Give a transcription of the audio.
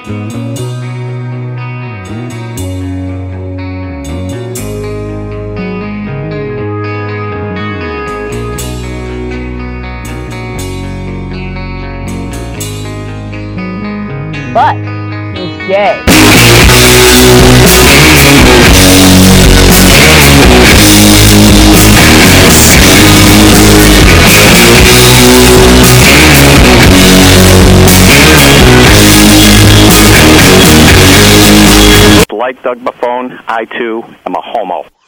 But he's gay. Like Doug Buffone, I too am a homo.